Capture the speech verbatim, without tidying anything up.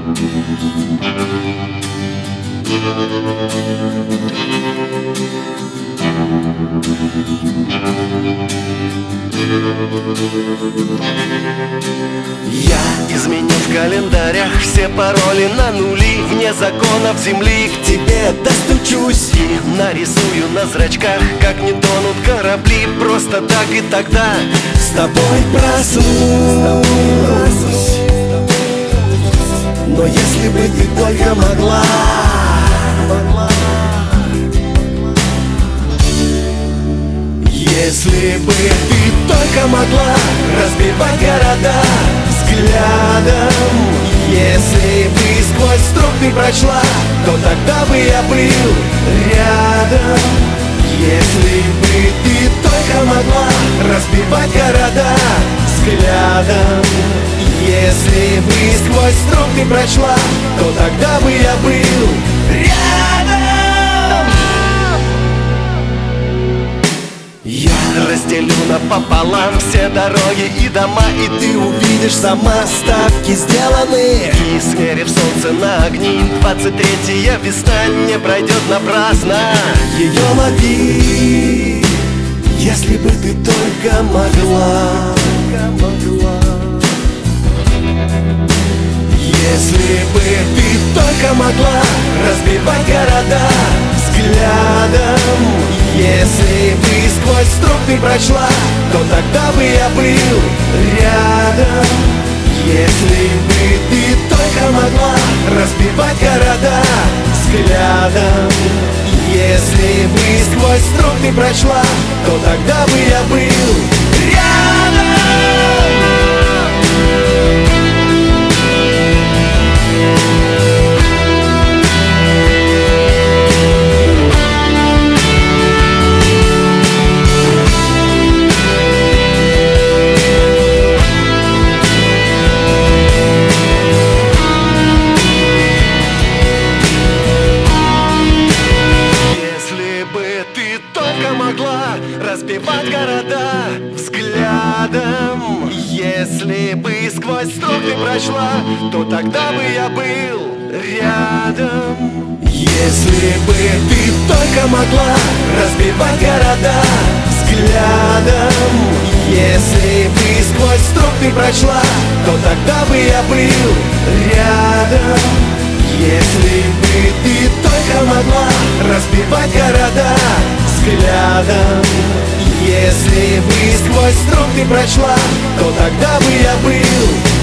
Я изменил в календарях все пароли на нули. Вне законов земли к тебе достучусь и нарисую на зрачках, как не тонут корабли. Просто так и тогда с тобой проснусь. Но если бы ты только могла, если бы ты только могла разбивать города взглядом, если бы сквозь струк ты прочла, то тогда бы я был рядом. Если бы ты только могла разбивать города взглядом, если бы сквозь струк ты прочла, то тогда бы я был рядом. Я разделю напополам все дороги и дома, и ты увидишь сама, ставки сделаны. И смерив солнце на огни, двадцать третья весна не пройдет напрасно. Ее лови, если бы ты только могла. Если бы ты только могла разбивать города взглядом, если бы сквозь струк ты прочла, то тогда бы я был рядом. Если бы ты только могла разбивать города взглядом, если бы сквозь струк ты прочла, то тогда бы я был рядом. Разбивать города взглядом, если бы сквозь струк ты прочла, то тогда бы я был рядом. Если бы ты только могла разбивать города взглядом, если бы сквозь струк ты прочла, то тогда бы я был рядом. Если бы ты только могла разбивать города взглядом, если бы сквозь струк ты прочла, то тогда бы я был